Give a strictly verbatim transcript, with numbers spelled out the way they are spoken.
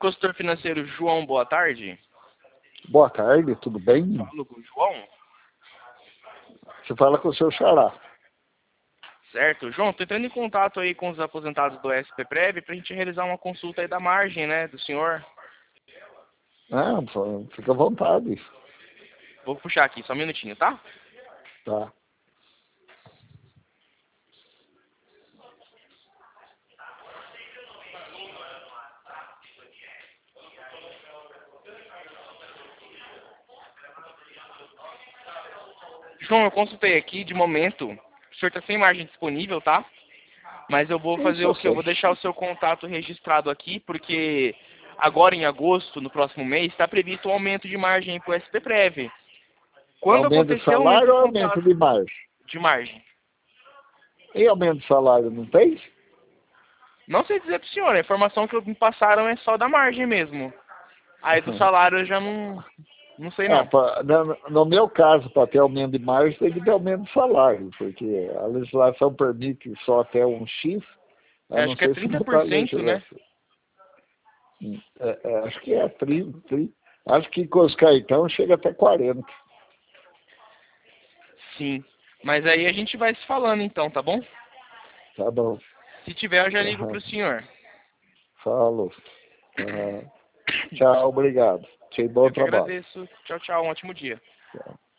consultor financeiro João, boa tarde. Boa tarde, tudo bem? Falo com o João. Você fala com o seu xará. Certo. João, estou entrando em contato aí com os aposentados do S P Prev para a gente realizar uma consulta aí da margem, né, do senhor. Ah, fica à vontade. Vou puxar aqui, só um minutinho, tá? Tá. João, eu consultei aqui, de momento, o senhor está sem margem disponível, tá? Mas eu vou fazer Isso, o que? Eu vou deixar o seu contato registrado aqui, porque agora em agosto, no próximo mês, está previsto um aumento de margem para o S P Prev. Quando Aumento de acontecer o aumento salário de ou aumento contato de margem? de margem? E aumento de salário não tem? Não sei dizer para o senhor, a informação que me passaram é só da margem mesmo. Aí do salário eu já não, não sei É, não. pra, no, no meu caso, para ter aumento de margem, tem que ter aumento de salário, porque a legislação permite só até um X, É, eu acho não que é sei se trinta mudar por a cento, né? legislação. É, é, acho que é trinta, trinta. Acho que com os cartões chega até quarenta. Sim. Mas aí a gente vai se falando então, tá bom? Tá bom. Se tiver eu já ligo Aham. pro senhor. Falou. Aham. Tchau, obrigado. Sei bom Eu que trabalho. agradeço. Tchau, tchau. Um ótimo dia. Tchau.